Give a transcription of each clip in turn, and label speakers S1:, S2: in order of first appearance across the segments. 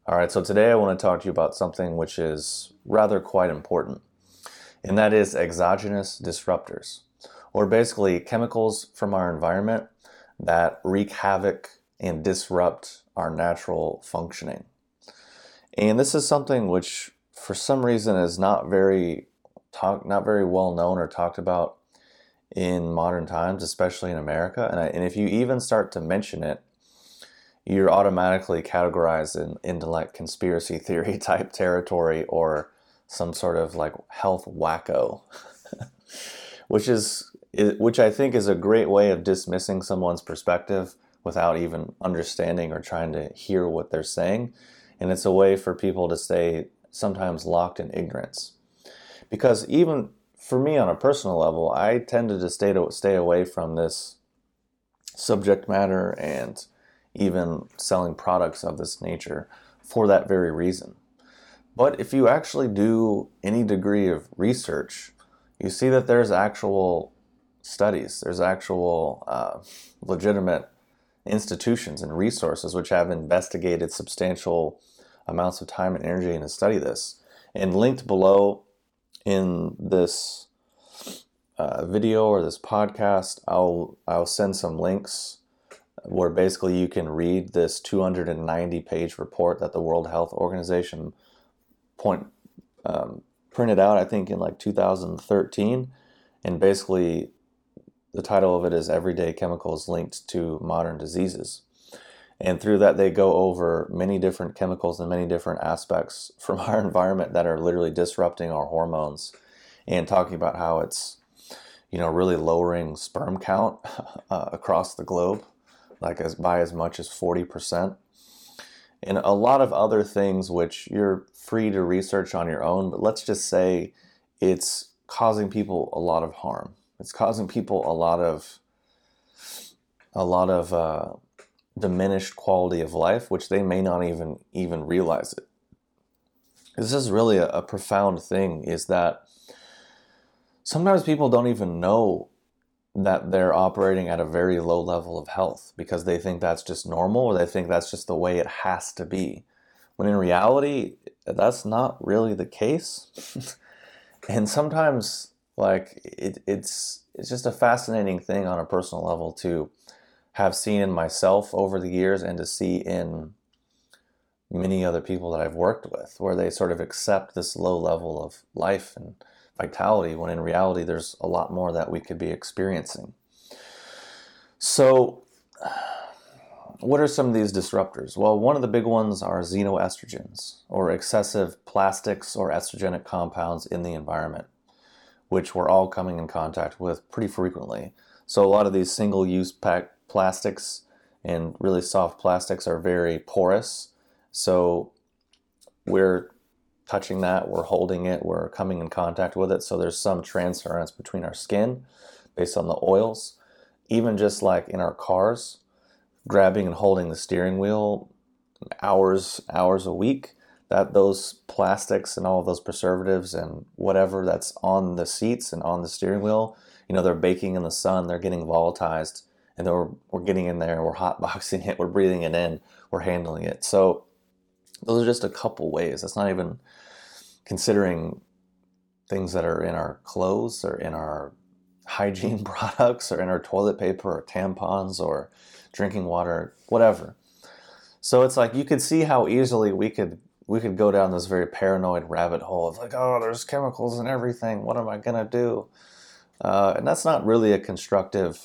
S1: All right, so today I want to talk to you about something which is rather quite important, and that is exogenous disruptors, or basically chemicals from our environment that wreak havoc and disrupt our natural functioning. And this is something which, for some reason, is not very well known or talked about in modern times, especially in America. And if you even start to mention it, you're automatically categorized into like conspiracy theory type territory or some sort of like health wacko, which I think is a great way of dismissing someone's perspective without even understanding or trying to hear what they're saying. And it's a way for people to stay sometimes locked in ignorance. Because even for me on a personal level, I tended to stay away from this subject matter and even selling products of this nature for that very reason. But if you actually do any degree of research, you see that there's actual studies, there's actual legitimate institutions and resources which have investigated substantial amounts of time and energy to study this. And linked below in this video or this podcast, I'll send some links where basically you can read this 290-page report that the World Health Organization printed out, I think, in like 2013. And basically, the title of it is Everyday Chemicals Linked to Modern Diseases. And through that, they go over many different chemicals and many different aspects from our environment that are literally disrupting our hormones and talking about how it's, really lowering sperm count across the globe, like by as much as 40%. And a lot of other things which you're free to research on your own, but let's just say it's causing people a lot of harm. It's causing people a lot of diminished quality of life, which they may not even realize it. This is really a profound thing, is that sometimes people don't even know that they're operating at a very low level of health because they think that's just normal, or they think that's just the way it has to be. When in reality, that's not really the case. And sometimes, like, it's just a fascinating thing on a personal level to have seen in myself over the years and to see in many other people that I've worked with, where they sort of accept this low level of life and vitality, when in reality there's a lot more that we could be experiencing. So what are some of these disruptors? Well, one of the big ones are xenoestrogens, or excessive plastics or estrogenic compounds in the environment, which we're all coming in contact with pretty frequently. So a lot of these single-use plastics and really soft plastics are very porous. So we're touching that, we're holding it, we're coming in contact with it. So there's some transference between our skin based on the oils. Even just like in our cars, grabbing and holding the steering wheel hours a week, that those plastics and all of those preservatives and whatever that's on the seats and on the steering wheel, they're baking in the sun, they're getting volatilized, and then we're getting in there, we're hotboxing it, we're breathing it in, we're handling it. So those are just a couple ways. That's not even considering things that are in our clothes or in our hygiene products or in our toilet paper or tampons or drinking water, whatever. So it's like you could see how easily we could go down this very paranoid rabbit hole of like, oh, there's chemicals in everything. What am I going to do? And that's not really a constructive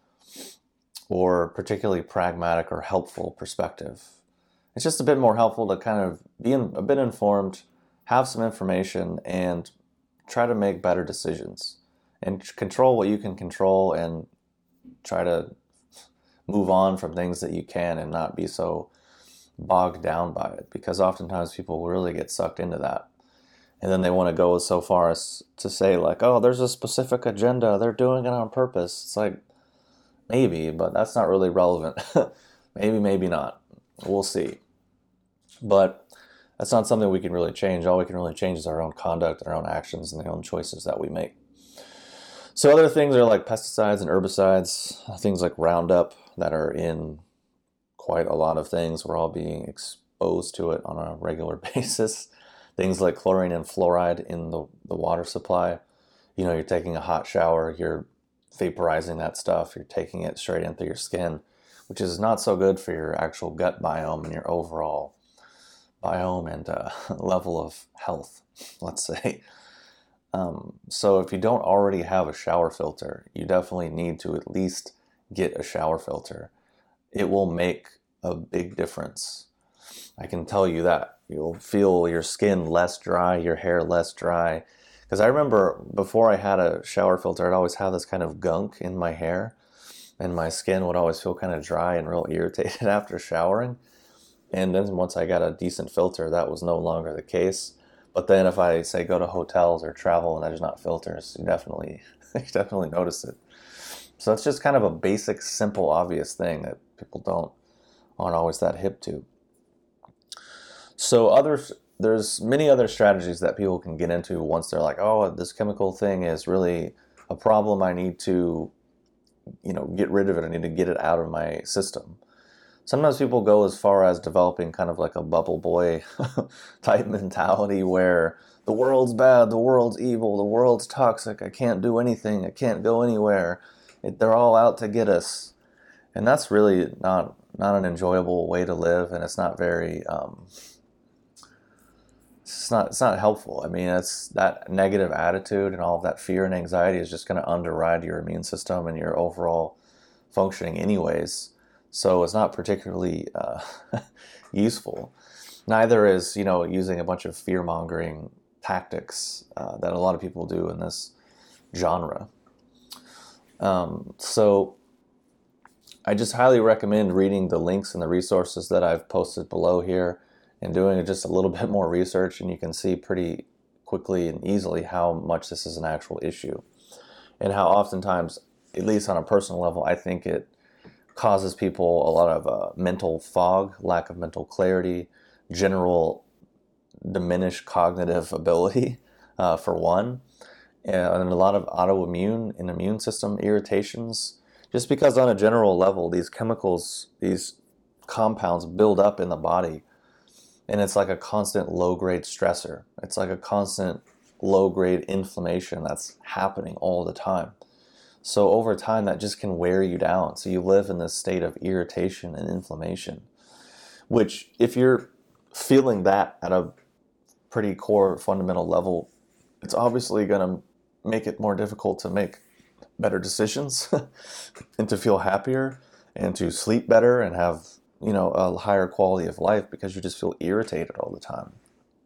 S1: or particularly pragmatic or helpful perspective. It's just a bit more helpful to kind of be a bit informed, have some information, and try to make better decisions and control what you can control and try to move on from things that you can and not be so bogged down by it, because oftentimes people really get sucked into that. And then they want to go so far as to say like, oh, there's a specific agenda, they're doing it on purpose. It's like, maybe, but that's not really relevant. Maybe not. We'll see. But that's not something we can really change. All we can really change is our own conduct and our own actions and the own choices that we make. So other things are like pesticides and herbicides, things like Roundup that are in quite a lot of things. We're all being exposed to it on a regular basis. Things like chlorine and fluoride in the water supply. You're taking a hot shower, you're vaporizing that stuff, you're taking it straight into your skin, which is not so good for your actual gut biome and your overall biome and level of health, let's say. So if you don't already have a shower filter, you definitely need to at least get a shower filter. It will make a big difference. I can tell you that. You'll feel your skin less dry, your hair less dry. Because I remember before I had a shower filter, I'd always have this kind of gunk in my hair, and my skin would always feel kind of dry and real irritated after showering. And then once I got a decent filter, that was no longer the case. But then if I say go to hotels or travel and there's not filters, you definitely notice it. So it's just kind of a basic, simple, obvious thing that people aren't always that hip to. So there's many other strategies that people can get into once they're like, oh, this chemical thing is really a problem. I need to, get rid of it. I need to get it out of my system. Sometimes people go as far as developing kind of like a bubble boy type mentality where the world's bad, the world's evil, the world's toxic, I can't do anything, I can't go anywhere, they're all out to get us. And that's really not an enjoyable way to live, and it's not very, it's not helpful. I mean, it's that negative attitude and all of that fear and anxiety is just going to underride your immune system and your overall functioning anyways. So it's not particularly useful. Neither is, using a bunch of fear-mongering tactics that a lot of people do in this genre. So I just highly recommend reading the links and the resources that I've posted below here and doing just a little bit more research, and you can see pretty quickly and easily how much this is an actual issue and how oftentimes, at least on a personal level, I think it causes people a lot of mental fog, lack of mental clarity, general diminished cognitive ability, for one, and a lot of autoimmune and immune system irritations, just because on a general level, these chemicals, these compounds build up in the body, and it's like a constant low-grade stressor. It's like a constant low-grade inflammation that's happening all the time. So over time, that just can wear you down. So you live in this state of irritation and inflammation, which if you're feeling that at a pretty core fundamental level, it's obviously going to make it more difficult to make better decisions and to feel happier and to sleep better and have, a higher quality of life because you just feel irritated all the time.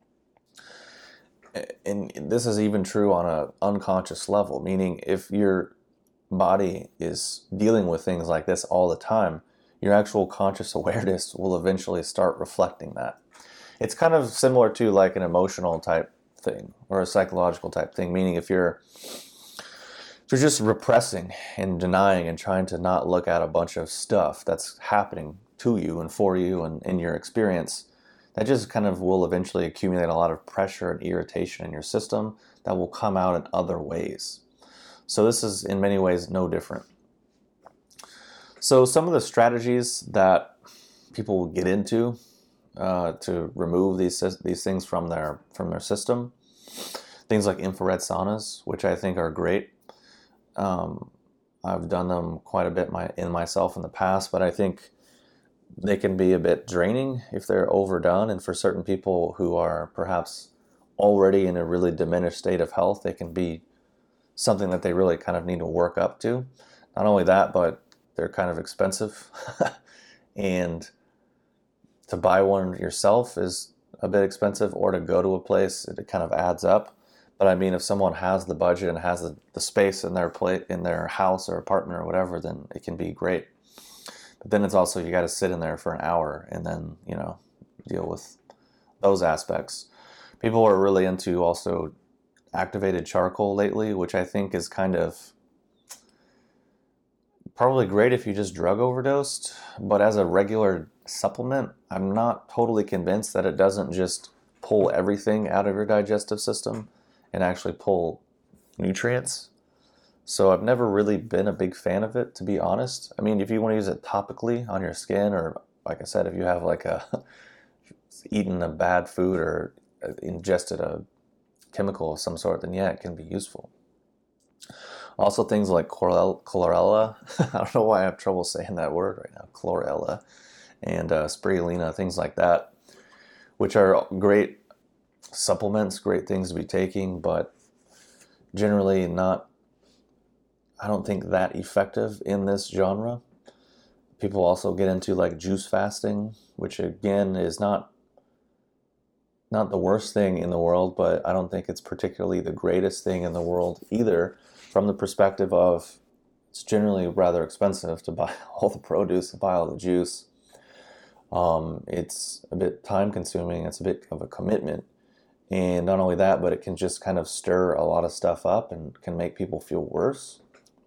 S1: And this is even true on an unconscious level, meaning if your body is dealing with things like this all the time, your actual conscious awareness will eventually start reflecting that. It's kind of similar to like an emotional type thing or a psychological type thing, meaning if you're just repressing and denying and trying to not look at a bunch of stuff that's happening to you and for you and in your experience, that just kind of will eventually accumulate a lot of pressure and irritation in your system that will come out in other ways. So this is in many ways no different. So some of the strategies that people will get into to remove these things from their system, things like infrared saunas, which I think are great. I've done them quite a bit myself in the past, but I think they can be a bit draining if they're overdone. And for certain people who are perhaps already in a really diminished state of health, they can be something that they really kind of need to work up to. Not only that, but they're kind of expensive. And to buy one yourself is a bit expensive, or to go to a place, it kind of adds up. But I mean, if someone has the budget and has the space in their house or apartment or whatever, then it can be great. But then it's also, you got to sit in there for an hour and then, deal with those aspects. People are really into also activated charcoal lately, which I think is kind of probably great if you just drug overdosed. But as a regular supplement, I'm not totally convinced that it doesn't just pull everything out of your digestive system and actually pull nutrients. So I've never really been a big fan of it, to be honest. I mean, if you want to use it topically on your skin, or like I said, if you have eaten a bad food or ingested a chemical of some sort, then yeah, it can be useful. Also, things like chlorella. I don't know why I have trouble saying that word right now. Chlorella and spirulina, things like that, which are great supplements, great things to be taking, but generally not, I don't think, that effective in this genre. People also get into like juice fasting, which again is not the worst thing in the world, but I don't think it's particularly the greatest thing in the world either, from the perspective of it's generally rather expensive to buy all the produce, to buy all the juice. It's a bit time consuming, it's a bit of a commitment. And not only that, but it can just kind of stir a lot of stuff up and can make people feel worse.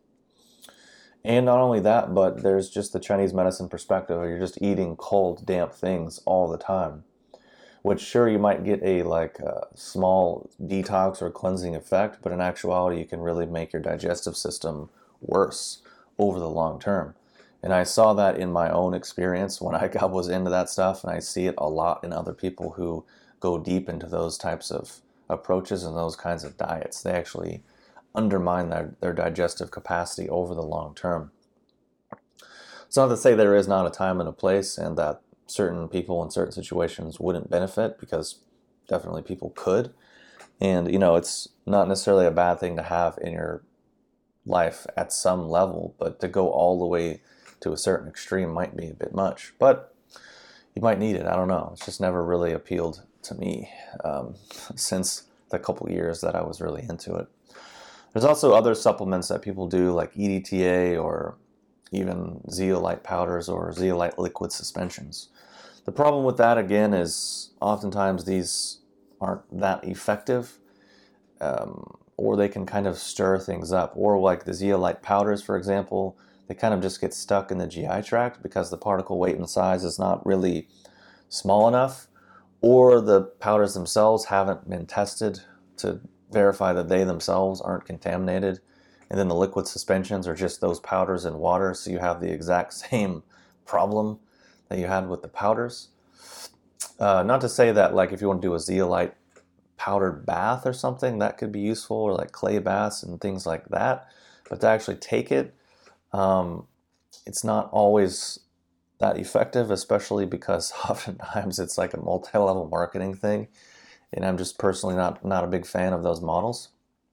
S1: And not only that, but there's just the Chinese medicine perspective where you're just eating cold, damp things all the time. Which sure, you might get a small detox or cleansing effect, but in actuality you can really make your digestive system worse over the long term. And I saw that in my own experience when I was into that stuff, and I see it a lot in other people who go deep into those types of approaches and those kinds of diets. They actually undermine their digestive capacity over the long term. It's not to say there is not a time and a place and that certain people in certain situations wouldn't benefit, because definitely people could. And, it's not necessarily a bad thing to have in your life at some level, but to go all the way to a certain extreme might be a bit much. But you might need it. I don't know. It's just never really appealed to me since the couple years that I was really into it. There's also other supplements that people do, like EDTA or even zeolite powders or zeolite liquid suspensions. The problem with that, again, is oftentimes these aren't that effective, or they can kind of stir things up. Or like the zeolite powders, for example, they kind of just get stuck in the GI tract because the particle weight and size is not really small enough, or the powders themselves haven't been tested to verify that they themselves aren't contaminated. And then the liquid suspensions are just those powders in water, so you have the exact same problem that you had with the powders. Not to say that, like, if you want to do a zeolite powdered bath or something, that could be useful, or like clay baths and things like that. But to actually take it, it's not always that effective, especially because oftentimes it's like a multi-level marketing thing. And I'm just personally not a big fan of those models.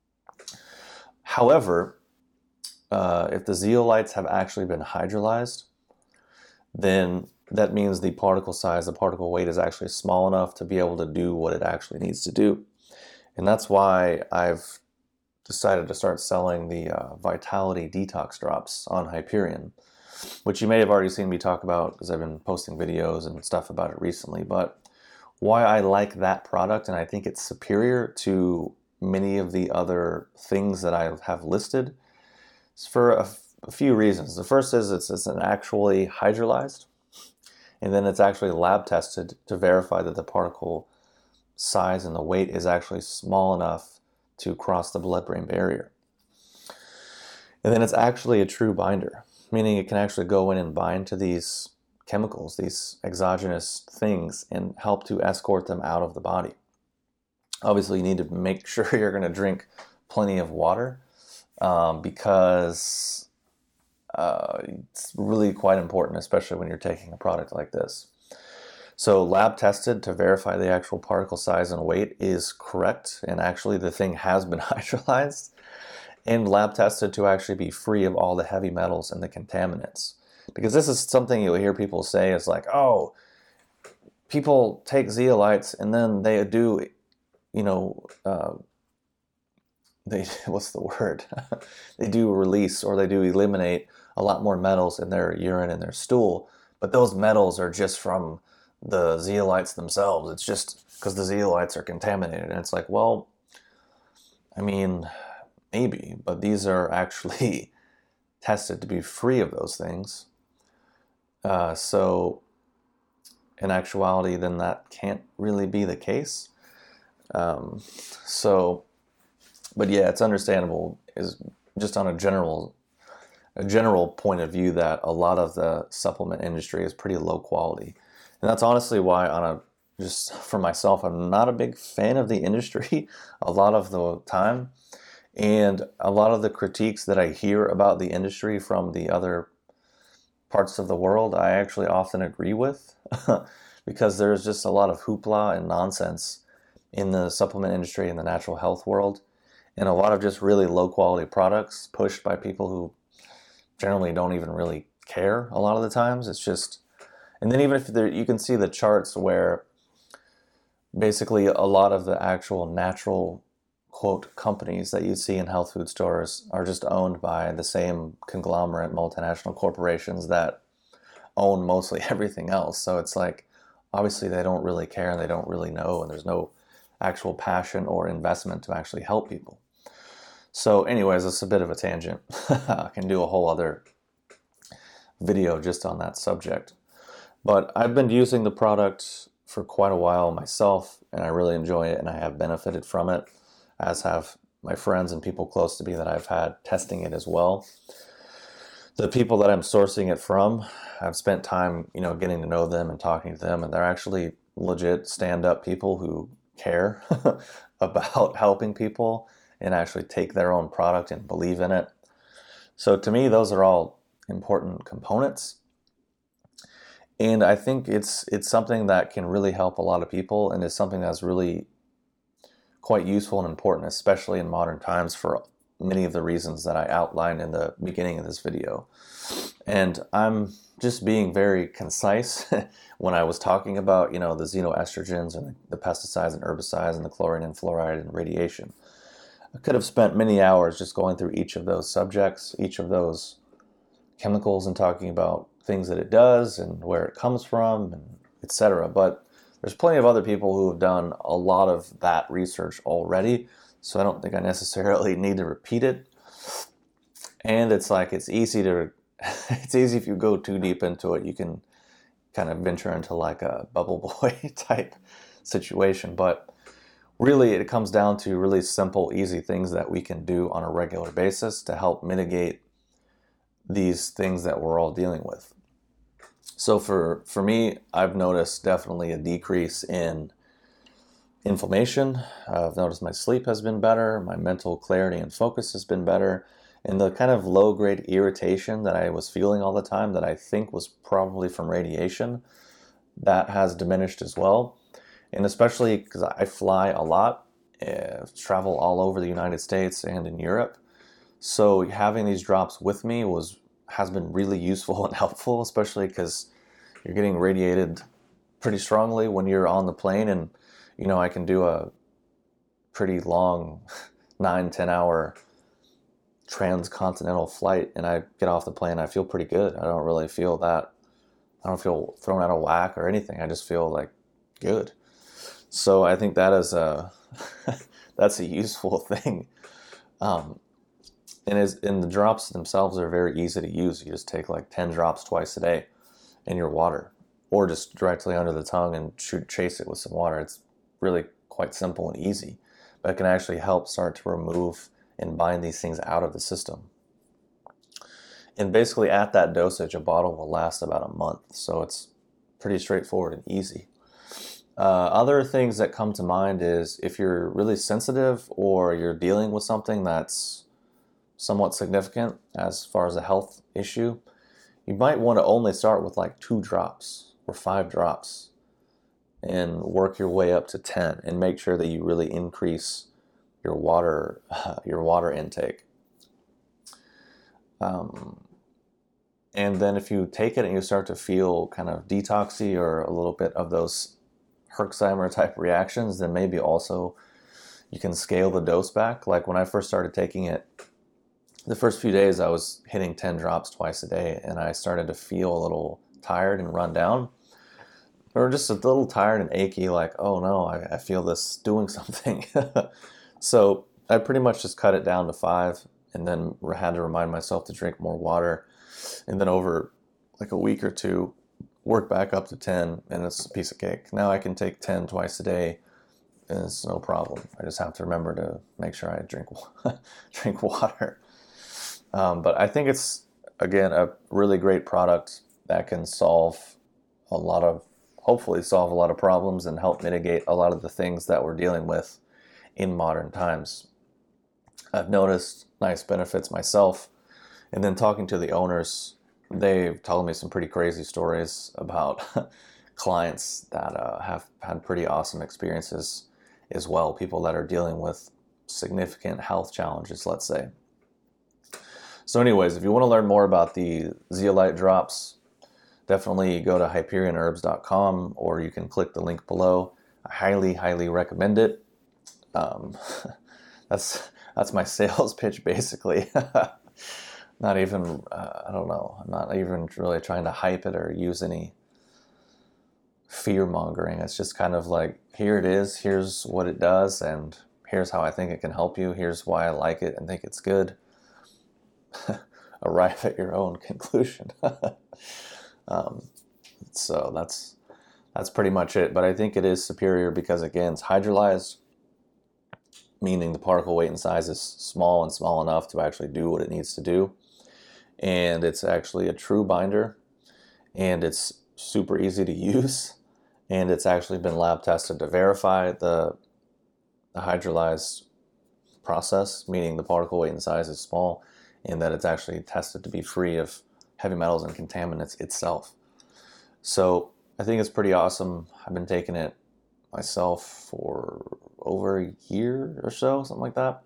S1: However, if the zeolites have actually been hydrolyzed, then that means the particle size, the particle weight is actually small enough to be able to do what it actually needs to do. And that's why I've decided to start selling the Vitality Detox Drops on Hyperion, which you may have already seen me talk about because I've been posting videos and stuff about it recently. But why I like that product, and I think it's superior to many of the other things that I have listed, is for a few reasons. The first is it's an actually hydrolyzed, and then it's actually lab tested to verify that the particle size and the weight is actually small enough to cross the blood-brain barrier. And then it's actually a true binder, meaning it can actually go in and bind to these chemicals, these exogenous things, and help to escort them out of the body. Obviously, you need to make sure you're going to drink plenty of water, because it's really quite important, especially when you're taking a product like this. So lab tested to verify the actual particle size and weight is correct, and actually the thing has been hydrolyzed, and lab tested to actually be free of all the heavy metals and the contaminants. Because this is something you'll hear people say is like, oh, people take zeolites and then they do, what's the word? They do release, or they do eliminate a lot more metals in their urine and their stool, but those metals are just from the zeolites themselves. It's just because the zeolites are contaminated. And it's like, well, I mean, maybe, but these are actually tested to be free of those things. So in actuality, then that can't really be the case. But yeah, it's understandable, is just on a general point of view, that a lot of the supplement industry is pretty low quality. And that's honestly why on a just for myself, I'm not a big fan of the industry a lot of the time. And a lot of the critiques that I hear about the industry from the other parts of the world, I actually often agree with because there's just a lot of hoopla and nonsense in the supplement industry and the natural health world, and a lot of just really low quality products pushed by people who generally don't even really care a lot of the times. It's just, and then even if you can see the charts where basically a lot of the actual natural quote companies that you see in health food stores are just owned by the same conglomerate multinational corporations that own mostly everything else. So it's like, obviously they don't really care and they don't really know, and there's no actual passion or investment to actually help people. So anyways, it's a bit of a tangent. I can do a whole other video just on that subject. But I've been using the product for quite a while myself, and I really enjoy it, and I have benefited from it, as have my friends and people close to me that I've had testing it as well. The people that I'm sourcing it from, I've spent time, getting to know them and talking to them, and they're actually legit stand-up people who care about helping people and actually take their own product and believe in it. So to me, those are all important components. And I think it's something that can really help a lot of people, and is something that's really quite useful and important, especially in modern times, for many of the reasons that I outlined in the beginning of this video. And I'm just being very concise when I was talking about, the xenoestrogens and the pesticides and herbicides and the chlorine and fluoride and radiation. I could have spent many hours just going through each of those subjects, each of those chemicals, and talking about things that it does and where it comes from, and etc. But there's plenty of other people who have done a lot of that research already, so I don't think I necessarily need to repeat it. And it's easy if you go too deep into it, you can kind of venture into like a bubble boy type situation. But really, it comes down to really simple, easy things that we can do on a regular basis to help mitigate these things that we're all dealing with. So for me, I've noticed definitely a decrease in inflammation. I've noticed my sleep has been better, my mental clarity and focus has been better, and the kind of low-grade irritation that I was feeling all the time that I think was probably from radiation, that has diminished as well. And especially because I fly a lot, travel all over the United States and in Europe. So having these drops with me has been really useful and helpful, especially because you're getting radiated pretty strongly when you're on the plane. And, I can do a pretty long 9-10 hour transcontinental flight, and I get off the plane, I feel pretty good. I don't feel thrown out of whack or anything. I just feel like good. So I think that is that's a useful thing. And the drops themselves are very easy to use. You just take like 10 drops twice a day in your water, or just directly under the tongue and chase it with some water. It's really quite simple and easy, but it can actually help start to remove and bind these things out of the system. And basically at that dosage, a bottle will last about a month. So it's pretty straightforward and easy. Other things that come to mind is if you're really sensitive or you're dealing with something that's somewhat significant as far as a health issue, you might want to only start with like 2 drops or 5 drops and work your way up to 10, and make sure that you really increase your water intake. And then if you take it and you start to feel kind of detoxy or a little bit of those Herxheimer type reactions, then maybe also you can scale the dose back. Like when I first started taking it, the first few days I was hitting 10 drops twice a day, and I started to feel a little tired and run down, or just a little tired and achy, like, oh no, I feel this doing something. So I pretty much just cut it down to 5, and then had to remind myself to drink more water, and then over like a week or two, work back up to 10, and it's a piece of cake. Now I can take 10 twice a day, and it's no problem. I just have to remember to make sure I drink water. But I think it's, again, a really great product that can solve a lot of hopefully solve a lot of problems and help mitigate a lot of the things that we're dealing with in modern times. I've noticed nice benefits myself, and then talking to the owners, they've told me some pretty crazy stories about clients that have had pretty awesome experiences as well, people that are dealing with significant health challenges, let's say. So anyways, if you want to learn more about the zeolite drops, definitely go to HyperionHerbs.com, or you can click the link below. I highly recommend it. That's my sales pitch, basically. Not even, I don't know, I'm not even really trying to hype it or use any fear mongering. It's just kind of like, here it is, here's what it does, and here's how I think it can help you. Here's why I like it and think it's good. Arrive at your own conclusion. So that's pretty much it. But I think it is superior because, again, it's hydrolyzed, meaning the particle weight and size is small and small enough to actually do what it needs to do. And it's actually a true binder, and it's super easy to use, and it's actually been lab tested to verify the hydrolyzed process, meaning the particle weight and size is small, and that it's actually tested to be free of heavy metals and contaminants itself. So I think it's pretty awesome. I've been taking it myself for over a year or so, something like that.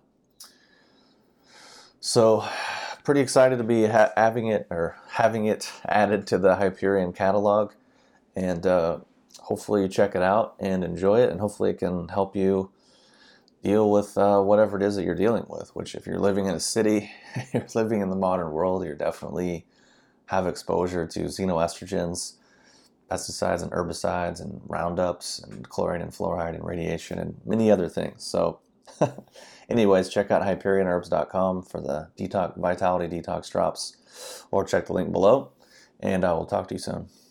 S1: So pretty excited to be having it added to the Hyperion catalog, and hopefully you check it out and enjoy it, and hopefully it can help you deal with whatever it is that you're dealing with, which if you're living in a city, you're living in the modern world, you're definitely have exposure to xenoestrogens, pesticides and herbicides and roundups and chlorine and fluoride and radiation and many other things. So anyways, check out HyperionHerbs.com for the Vitality Detox drops, or check the link below, and I will talk to you soon.